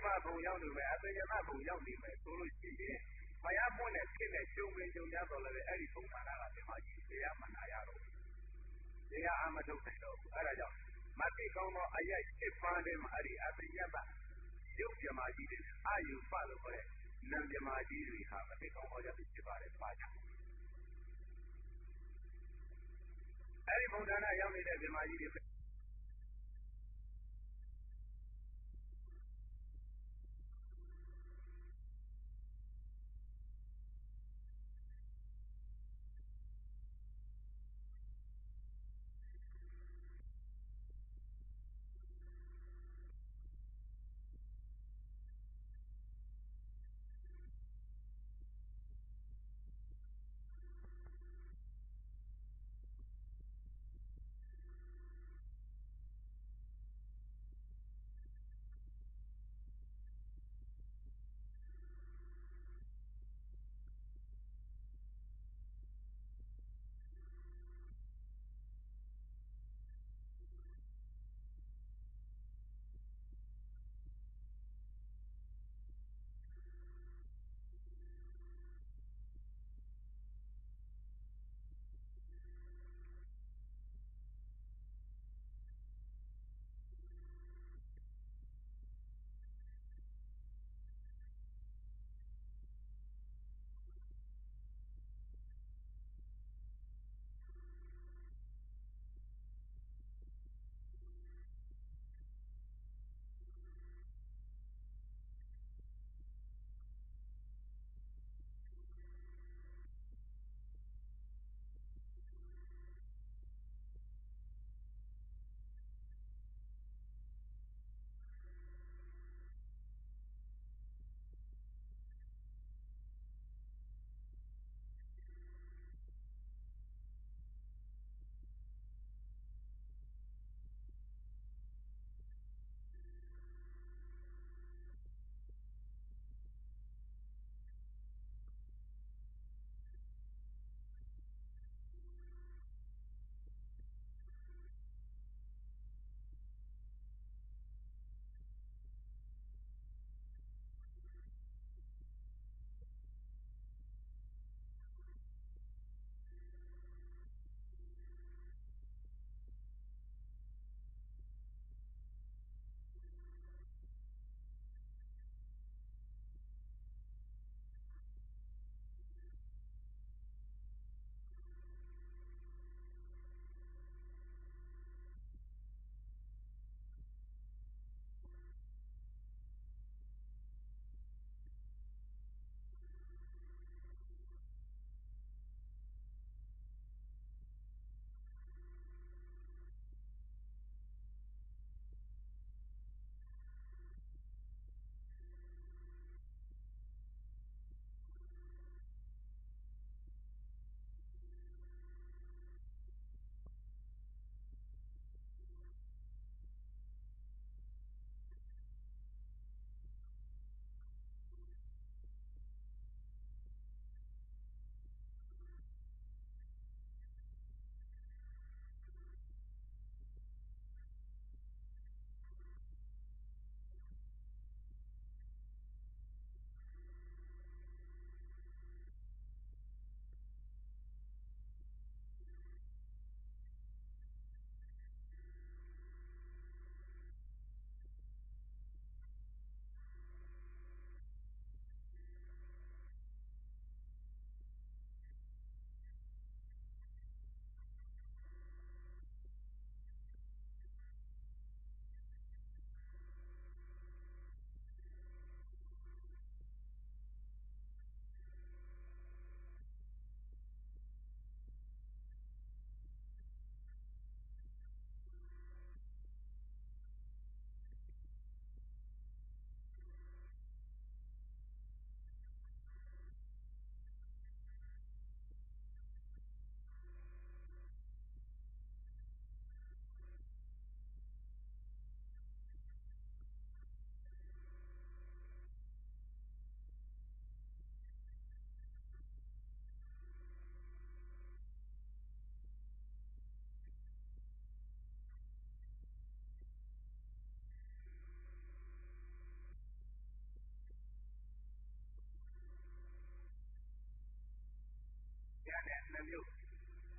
ဘုံရောက်နေမယ်အပင်ရမဘုံရောက်နေမယ်ဆိုလို့ရှိရင်ဘုရားပွင့်တဲ့ဖြစ်တဲ့ကျုံပင်ကျုံရတော့လည်းအဲ့ဒီဘုံဌာနကမြမကြီးတရားမှန်တာရတော့တရားအမထုတ်နိုင်တော့ဘူးအဲ့ဒါကြောင့်မသိကောင်းသောအယက်7ပါးထဲမှာအဲ့ဒီအပင်ရမရုပ်မြမကြီးတွေအာယုပလို့ခေါ်တဲ့နံမြမကြီးတွေဟာမသိကောင်းသောရဖြစ်ပါတယ်ပါကြအဲ့ဒီဘုံဌာနရောက်နေတဲ့မြမကြီးတွေ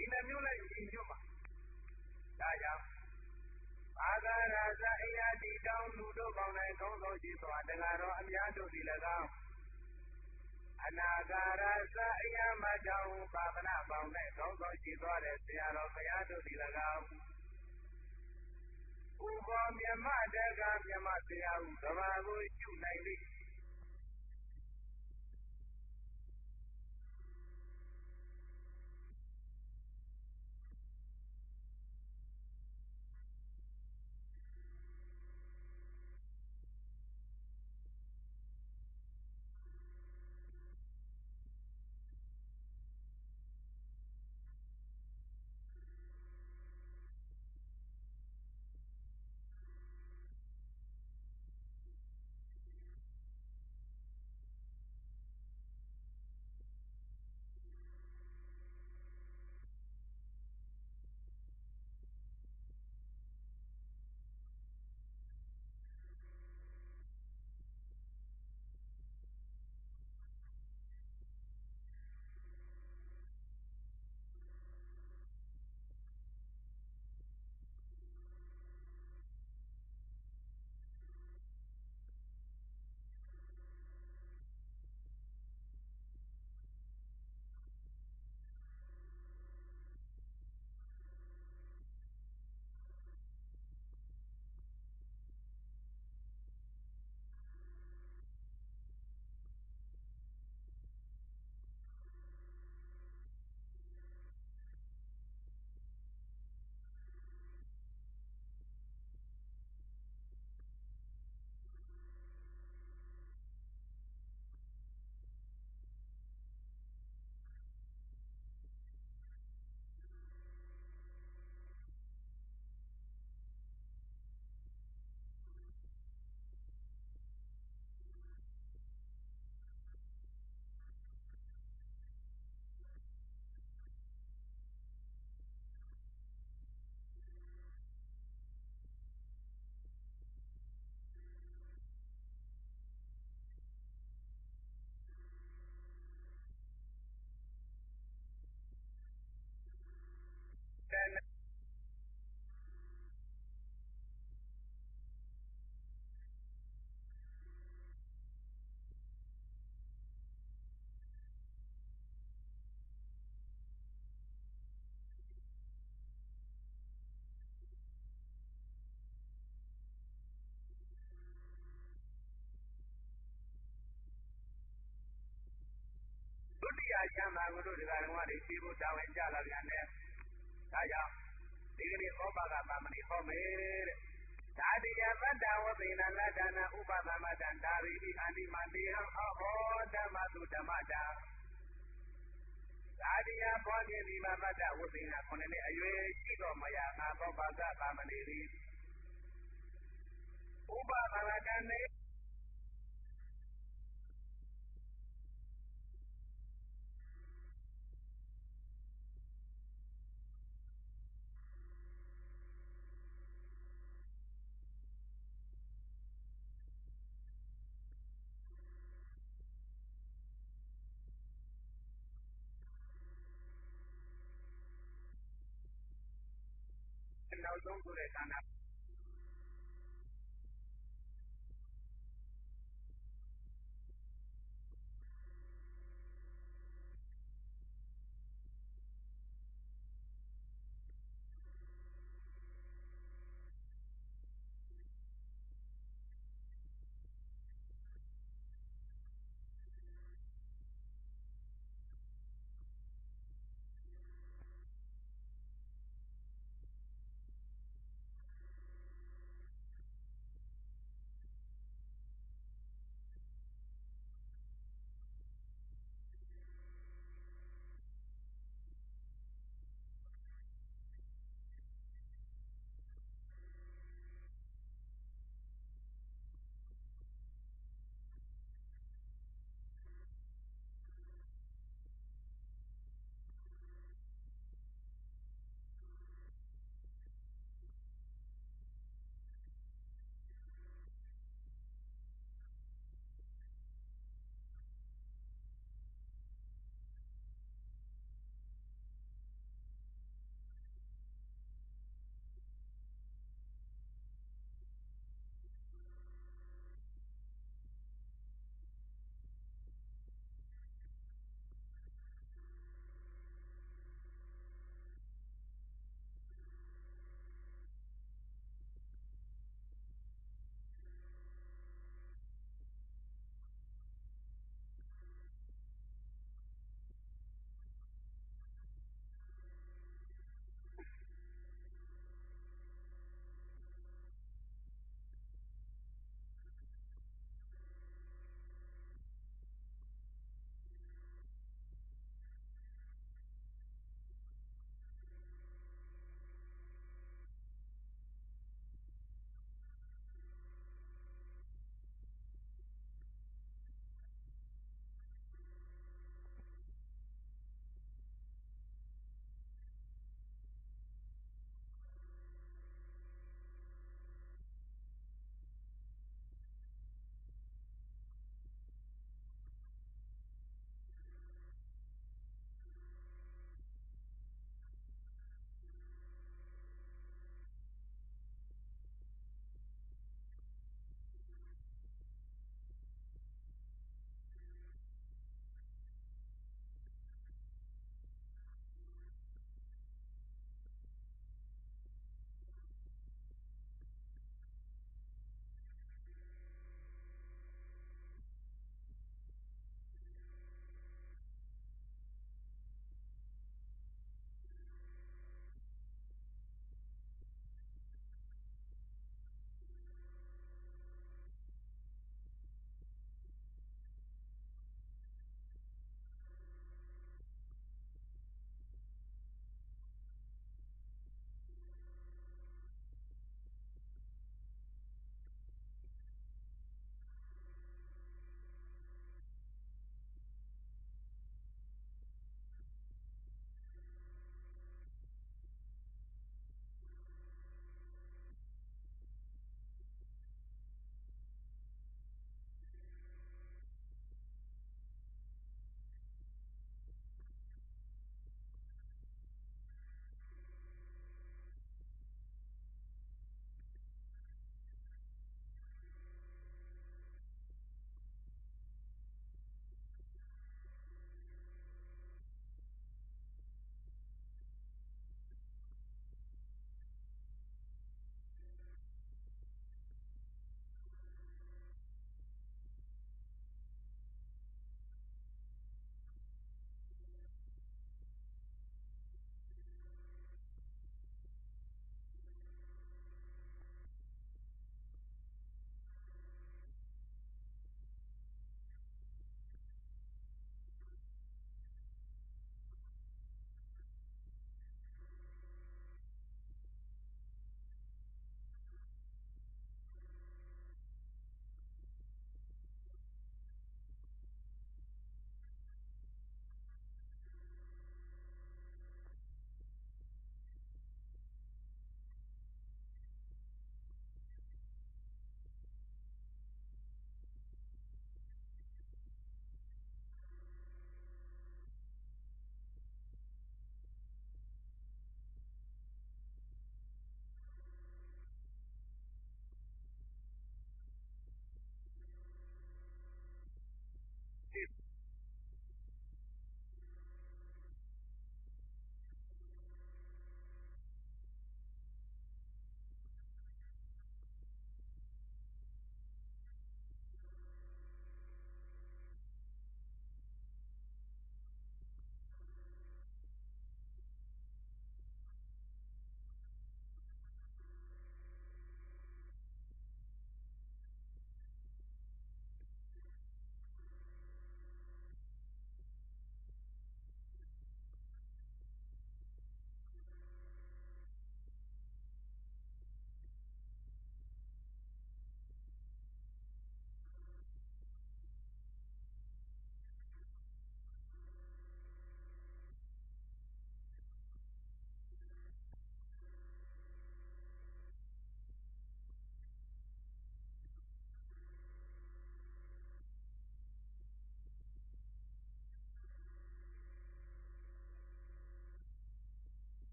ဒီနှမျိုးလိုက်ညီညွတ်မှာဒါကြောင့်အာဂါရဇအိယတိတောင်းလူတို့ပေါင်း၌ကောင်းသောရှိသောတကားတော်အများတို့သည်၎င်းအနာဂါရဇအိယမတောင်းပါပနာပေါင်း၌ကောင်းသောရှိသောတဲ့ဆရာတော်ဘုရားတို့သည်၎င်းဥပောမြမတကမြမဆရာဟုကဘာကိုရှုနိုင်လိမ့်ဒုတိယချမ်းသာကိုတို့တရားတော်တွေသိဖို့တာဝန်ကြလာပြန်တယ်။ဒါကြောင့်ဒီကနေ့ဩဘာကပါမဏိဟောမယ်တဲ့။သာတိယပတ္တဝပိဏလတ္တနာဥပသမတ္တဒါရိတိအန္တိမတေဟံဟောဓမ္မတုဓမ္မတာသာတိယဘောဓိဒီမပတ္တဝပိဏခုနှစ်နှစ်အရွယ်ရှိတော်မယာငါသောဘာကပါမဏိသည်ဥပသမတ္တနေနောက်ဆုံးဆိုတဲ့ဌာန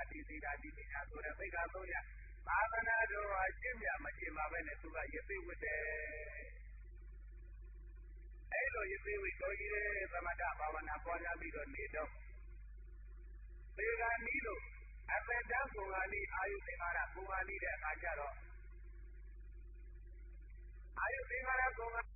တိစိတာတိပညာဆိုတဲ့သိက္ခာ3ရပ်သာသနာတော်ဟာရှင်းပြမရှင်းပါပဲနဲ့သူကရသေးဝတ်တယ်အဲ့လိုရသေးဝတ်တော်ကြီးတဲ့သမထဘာဝနာပွားများပြီးတော့နေတော့သေကနီးလို့အပ္ပတ္တကုံဃာနီးအာယုသင်္ကာရကုံဃာနီးတဲ့အခါကျတော့အာယုသင်္ကာရကုံဃာ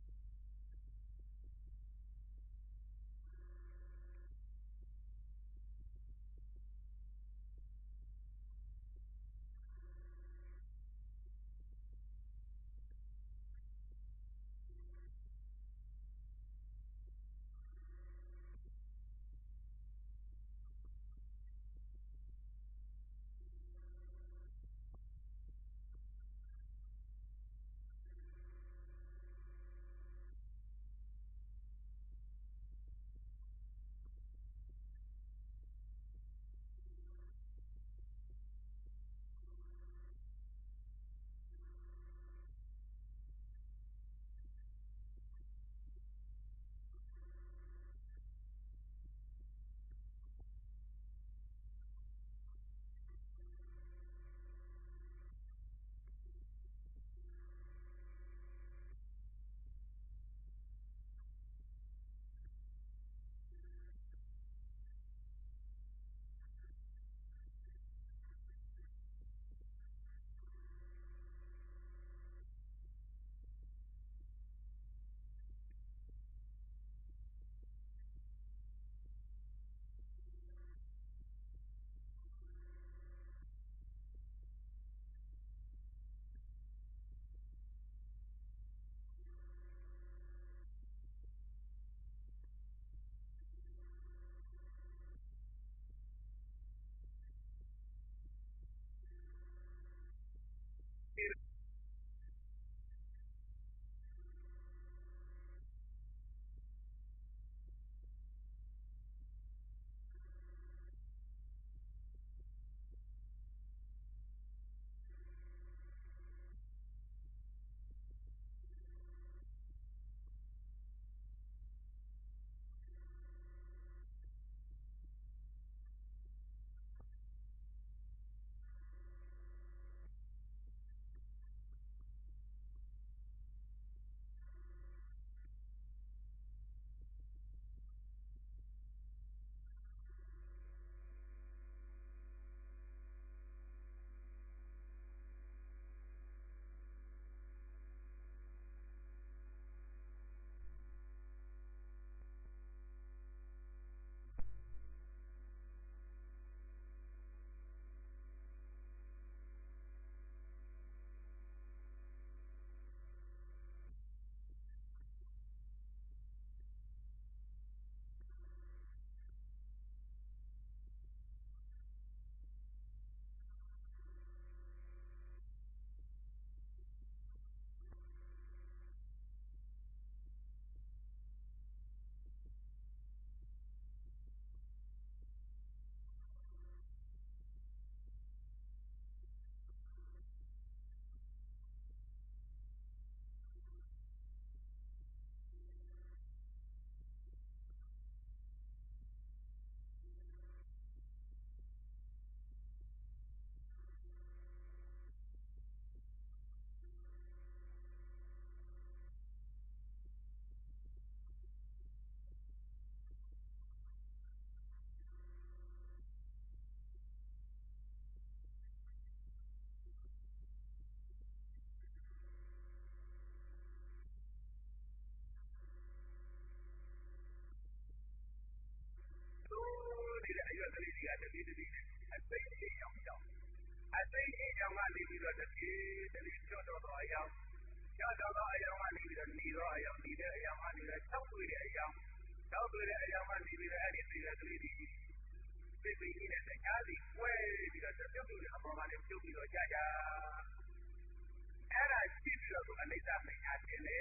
နေတဲ့အရွက်ကလေးတွေကတတိတတိနဲ့အသိချင်းရောက်ရောက်အသိချင်းကြောင့်ကနေပြီးတော့တတိတတိချော့တော့အယောင်ချော့တော့အယောင်ကနေပြီးတော့နေတော့အယောင်နေတဲ့အယောင်ကနေတော့၆တွေ့တဲ့အယောင်၆တွေ့တဲ့အယောင်ကနေပြီးတော့အဲ့ဒီသိတဲ့ကလေးတွေသိသိကြီးနဲ့တရားစီပွဲပြီးတော့ပြုတ်ပြုတ်အပေါ်ကနေပြုတ်ပြီးတော့ကြာကြာအဲ့ဒါရှိပြီးတော့သူအနိစ္စမညာတင်လေ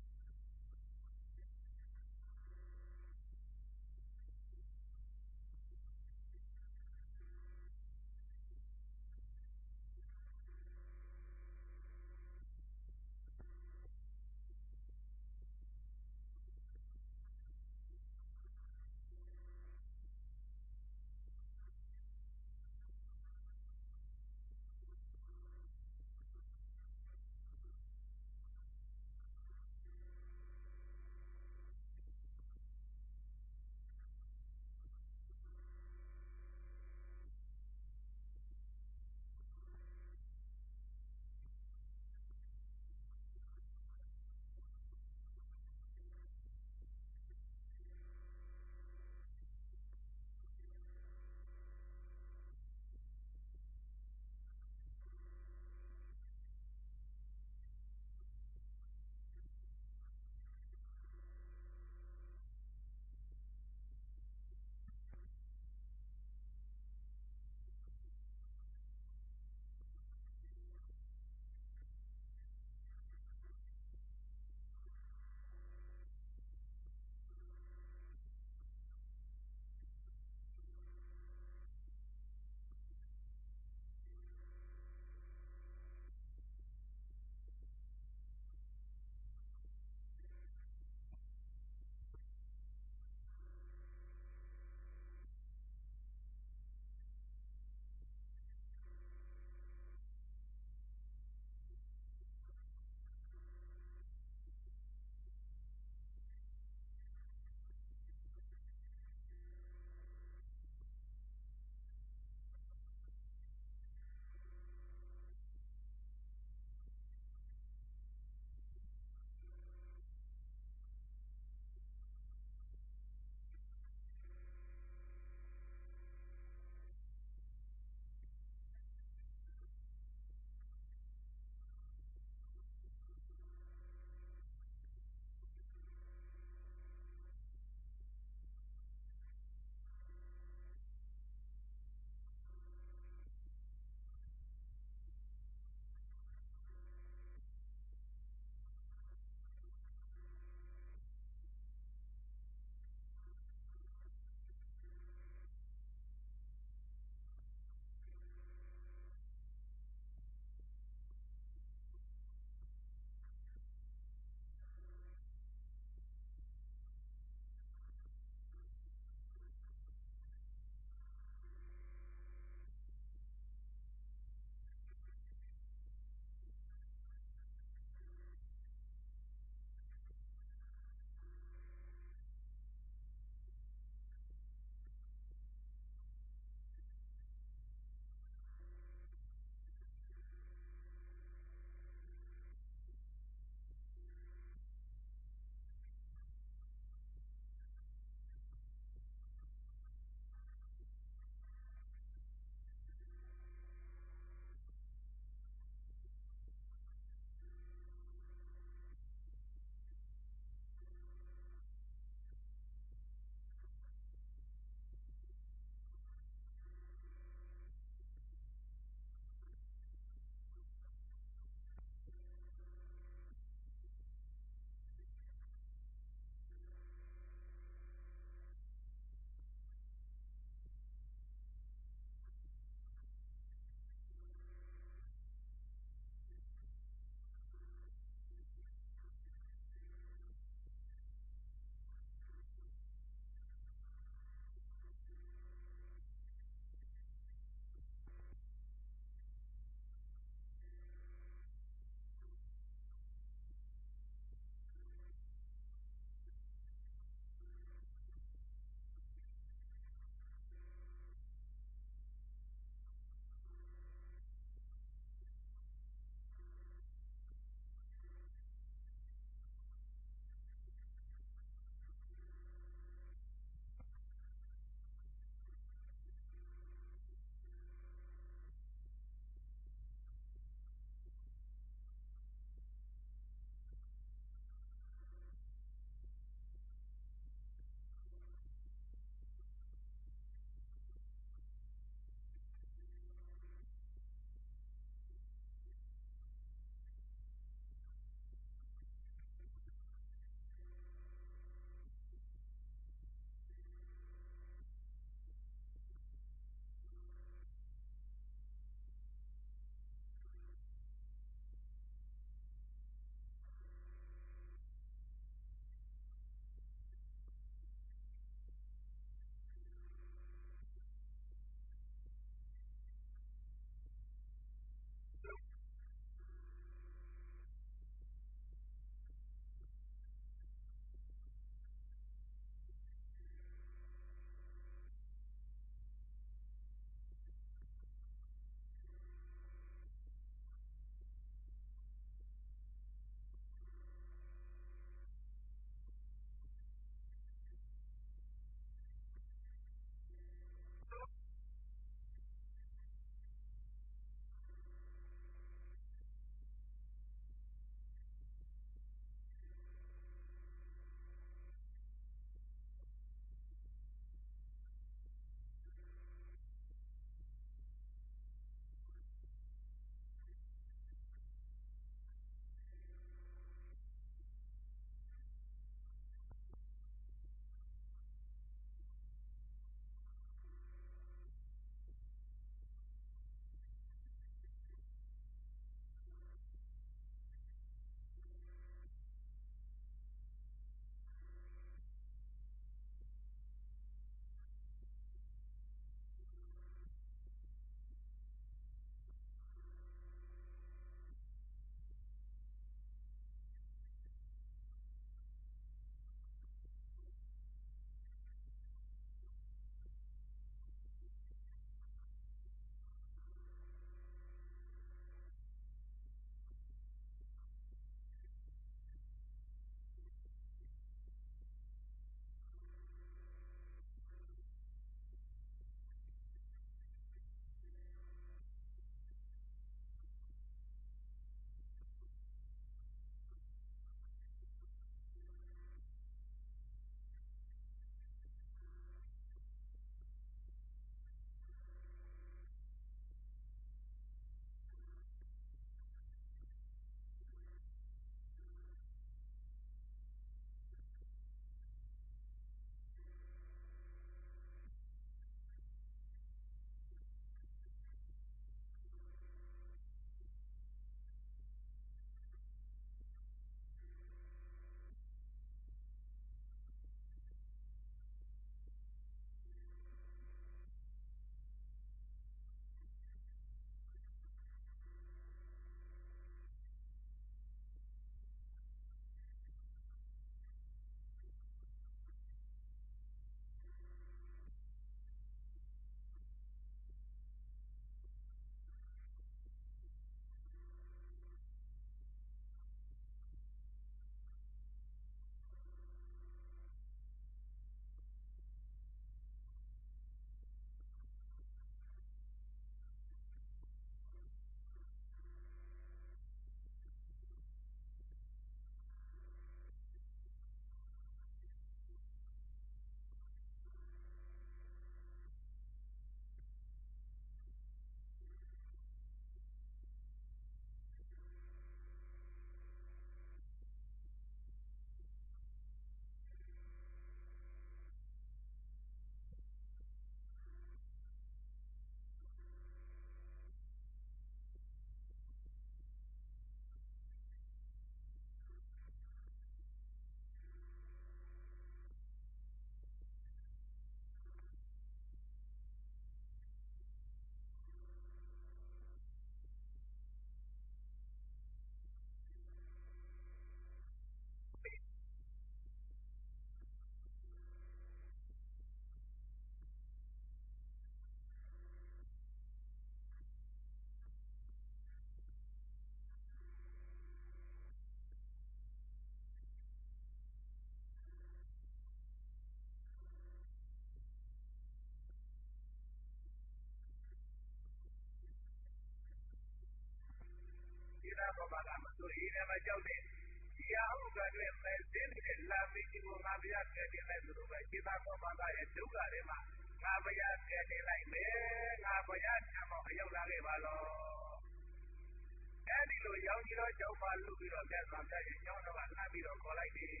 တို့ရင်းထဲမှာကြောက်တဲ့ဒီဟာဥက္ကဋ္ဌရဲ့မဲစင်းနေတဲ့လာမင်းကြီးကိုငါဘုရားကဲတင်လိုက်ဆိုတော့ပဲခြေသားပေါ်ပါသားရဲ့ဒုက္ခတွေမှာငါဘုရားကဲတင်လိုက်မယ်ငါဘုရားထံမှာအရောက်လာခဲ့ပါတော့အဲ့ဒီလိုရောင်ကြီးတော့ကြောက်ပါလို့ပြီးတော့မြတ်စွာဘုရားရဲ့ကျောင်းတော်ကလှမ်းပြီးတော့ခေါ်လိုက်တယ်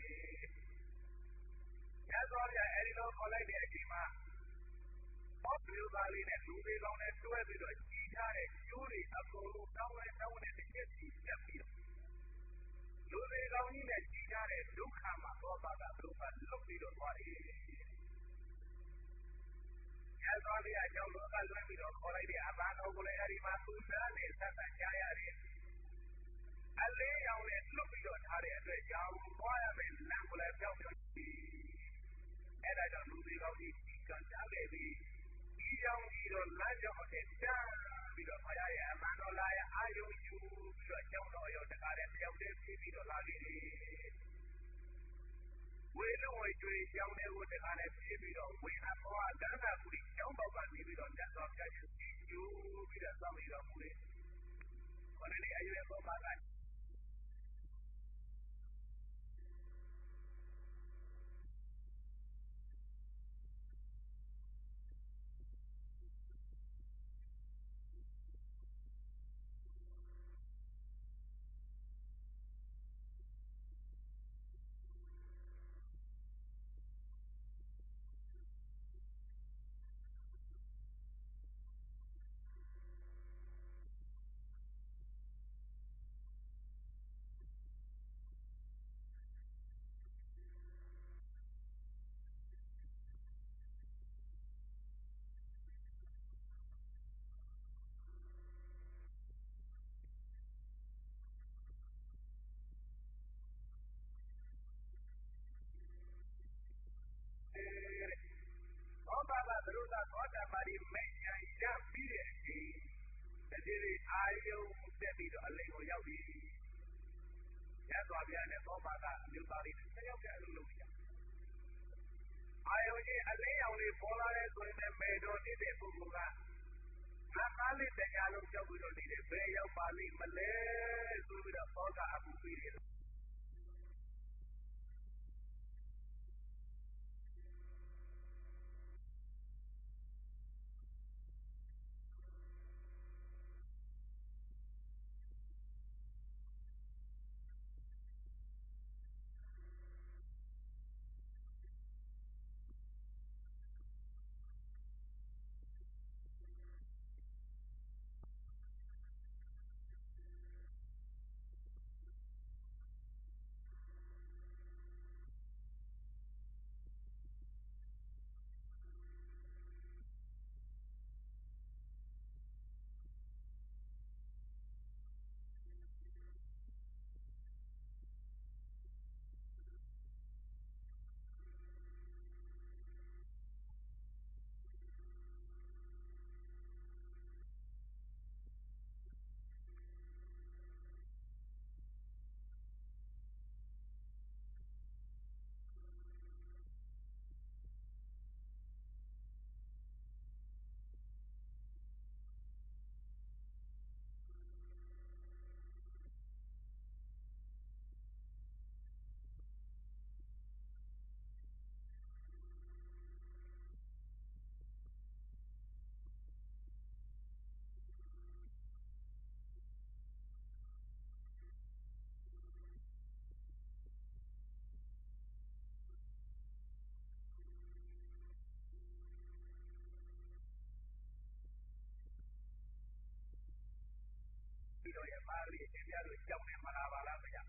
မြတ်စွာဘုရားအဲ့ဒီလိုခေါ်လိုက်တဲ့အချိန်မှာဘောက်လူသားလေးနဲ့လူသေးကောင်းနဲ့တွဲပြီးတော့ကြီးထားတဲ့ကျိုးတွေအကုန်လုံးတောင်းနဲ့တစ်ချက်စီပြတ်ပြီးလူသေးကောင်းကြီးနဲ့ကြီးထားတဲ့ဒုက္ခမှာသောတာကဒုက္ခလွတ်ပြီးတော့သွားတယ်မြတ်စွာဘုရားကျောင်းတော်ကလွှမ်းပြီးတော့ခေါ်လိုက်တဲ့အပန်းတော်ကိုလည်းအဲ့ဒီမှာသူနားနဲ့ဆက်ဆက်ကြားရတယ်အလေးရောင်နဲ့လွတ်ပြီးတော့ထားတဲ့အတွက်ကြောင့်သွားရမယ်လမ်းကိုလည်းပြောင်းပြောင်းကြည့်အဲ့ဒါကြောင့်လူသေးကောင်းကြီးကြီးကကြားခဲ့ပြီးဒီကြောင့်ဒီတော့လမ်းကြောင်းနဲ့တန်းပြီးတော့ဘုရားရဲ့အမှန်တော်လာရဲ့အာယုံယူပြီးတော့ကျောင်းတော်ရောက်တကားတဲ့တယောက်တည်းပြီးပြီးတော့လာခဲ့တယ်ဝေလုံးဝကျွေးကျောင်းတွေကိုတကားနဲ့ပြီးပြီးတော့ဝိဟာဘောအတန်းသာကူကျောင်းပေါက်ကနေပြီးတော့မြတ်စွာဘုရားရှင်ကြီးကျူးပြီးတော့စောင့်နေတော်မူတယ်ခொနည်းအရွယ်ပေါ်မှာကသောတာပန်သရုပ်သာသောတာပန်ဒီမိတ်ညာရပြီးတဲ့အချိန်တတိယအာယုံတက်ပြီးတော့အလင်းကိုရောက်ပြီရသွားပြန်တဲ့သောတာကအမျိုးသားလေးတစ်ယောက်တည်းအလုံးလုံးရအာယုံကြီးအလင်းရောင်လေးပေါ်လာတဲ့ဆိုရင်မေတော်နေတဲ့ပုဂ္ဂိုလ်ကငါသားလေးတရားလုံးကြောက်ပြီးတော့နေတယ်ဘယ်ရောက်ပါလိမ့်မလဲဆိုပြီးတော့သောတာအမှုပြီးတယ်ပြီးတော့ရပါလိမ့်အင်းများတို့ကြောက်နေမလားပါလားမရ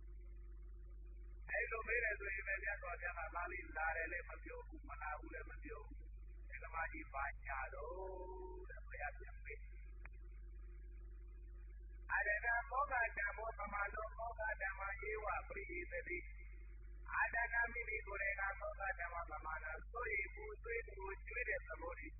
အဲ့လိုမေးတယ်ဆိုရင်လည်းမြတ်စွာဘုရားကပါဠိလာတယ်လည်းမပြောဘူးမနာဘူးလည်းမပြောဘူးဒီကမာကြီးပါညာတော့တဲ့ဘုရားပြန်ပေးအရဏမောဂဓမ္မောပမနောမောဂဓမ္မဧဝပရိသေတိအာဒနာမိမိကိုယ်တိုင်ကမောဂဓမ္မပမနာဆိုရင်ဘူးသွေးကိုကျွေးတဲ့သဘောတည်း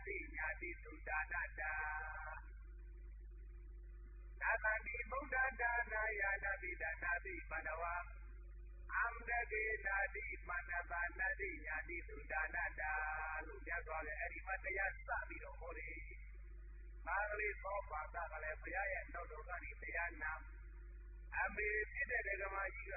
တိညာတိသုဒါနတာနာသန္တိဗုဒ္ဓဒါနာယာနာတိဒါနာတိပန္နဝအမ္တကေနာတိပန္နပါဏတိညာတိသုဒါနတာလို့ပြသွားတယ်အဲ့ဒီမှာတရားစပြီးတော့ဟောတယ်မာဂလိသောပါဒကလည်းဘုရားရဲ့နှုတ်တော်ကနေတရားနာအမေဖြစ်တဲ့ဓမ္မကြီးက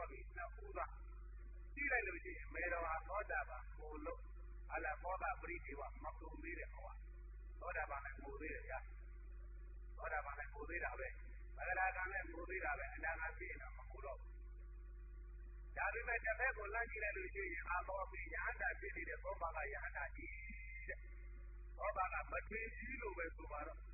ပြီနှစ်ဦးသွားကြည့်လိုက်လို့ရှိရင်မေတော်ဟာသောတာပန်ကိုလို့အလဘောဓပရိဒီဝမကုန်သေးတဲ့ဟောသောတာပန်လည်းကိုသေးတယ်ဗျာသောတာပန်လည်းကိုသေးတာပဲသဂရကံလည်းကိုသေးတာပဲအနာဂတ်ဖြစ်နေတာမဟုတ်တော့ဒါပေမဲ့တစ်ဖက်ကိုလမ်းကြည့်လိုက်လို့ရှိရင်အာဘောပိယဟန္တာဖြစ်နေတဲ့သောဘာကယဟန္တာကြီးတဲ့သောဘာကမထွေကြီးလို့ပဲဆိုပါတော့